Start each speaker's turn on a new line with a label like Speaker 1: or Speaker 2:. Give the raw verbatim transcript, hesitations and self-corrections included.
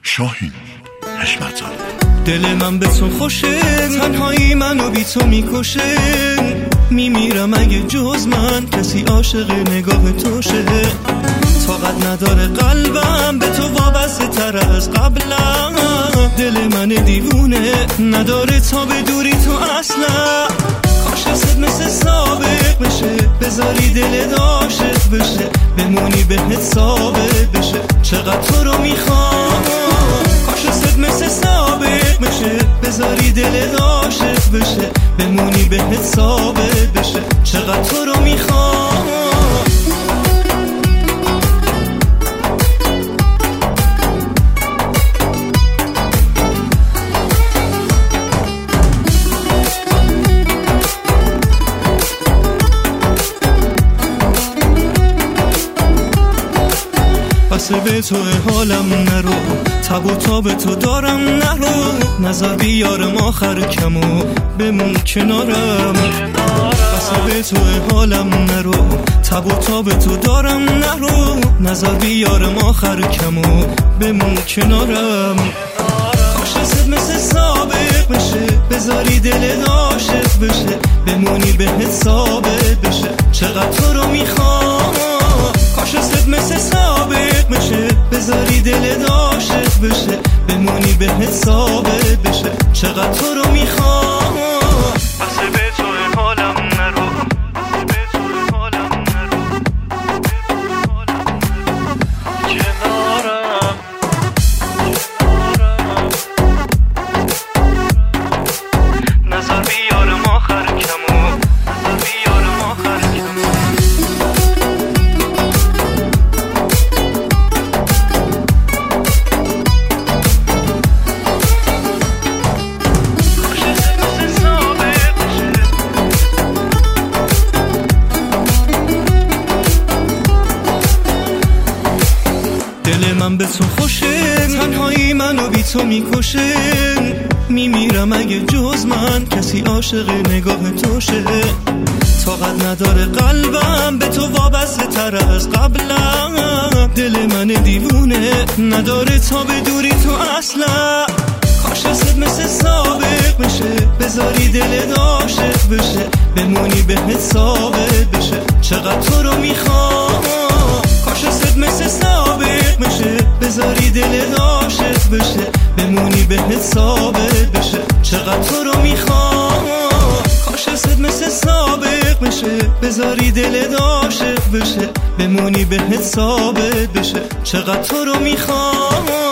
Speaker 1: شاهین حشمت‌زاده.
Speaker 2: دل من به تو خوشه، تنهایی منو بی تو میکشه، میمیرم اگه جز من کسی عاشق نگاه تو شه. طاقت نداره قلبم به تو وابسته تر از قبلا، دل من دیوونه نداره تا به دوری تو اصلا. کاش ازت مثل سابق بشه، بذاری دل عاشق بشه، بمونی بهت ثابت بشه چقدر تو رو میخوام. کاش ازت مثل سابق بشه، بذاری دل عاشق بشه، بمونی بهت ثابت بشه چقدر تو رو میخوام. بسه به تو حالم نرو، تب و تاب تو دارم نرو، نظر بیارم آخر کمو بمون کنارم. بسه به تو حالم نرو، تب و تاب تو دارم نرو، نظر بیارم آخر کمو بمون کنارم. کاش ازت مثل سابق بشه، بذاری دل عاشق بشه، بمونی بهت ثابت بشه چقدر تو رو میخوام. کاش ازت مثل سابق بشه، بذاری دل عاشق بشه، بمونی بهت ثابت بشه چقدر تو رو میخوام. بسه به تو حالم نرو، به تو حالم نرو، کنارم نظر بیارم آخر کمو، نظر بیارم آخر کمو. دل من به تو خوشه، تنهایی منو بی تو میکشه، میمیرم اگه جز من کسی عاشق نگاه تو شه. طاقت نداره قلبم به تو وابسته تر از قبلا، دل من دیوونه نداره تا به دوری تو اصلا. کاش ازت مثل سابق بشه، بذاری دل عاشق بشه، بمونی بهت ثابت بشه چقدر تو رو میخوام. کاش ازت مثل سابق بشه، بذاری دل عاشق بشه، بمونی بهت ثابت بشه چقدر تو رو میخوام. کاش ازت مثل سابق بشه، بذاری دل عاشق بشه، بمونی بهت ثابت بشه چقدر تو رو میخوام.